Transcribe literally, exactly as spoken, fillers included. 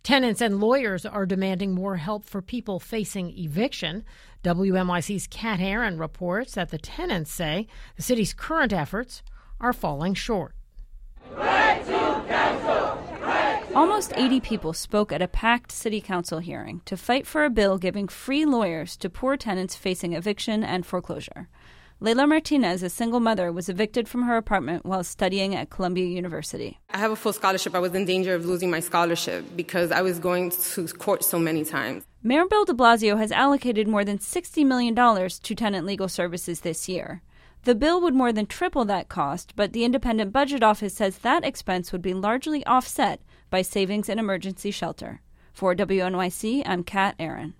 Tenants and lawyers are demanding more help for people facing eviction. W N Y C's Kat Aaron reports that the tenants say the city's current efforts are falling short. Right to council! Right. Almost eighty people spoke at a packed city council hearing to fight for a bill giving free lawyers to poor tenants facing eviction and foreclosure. Leila Martinez, a single mother, was evicted from her apartment while studying at Columbia University. I have a full scholarship. I was in danger of losing my scholarship because I was going to court so many times. Mayor Bill de Blasio has allocated more than sixty million dollars to tenant legal services this year. The bill would more than triple that cost, but the Independent Budget Office says that expense would be largely offset by savings in emergency shelter. For W N Y C, I'm Kat Aaron.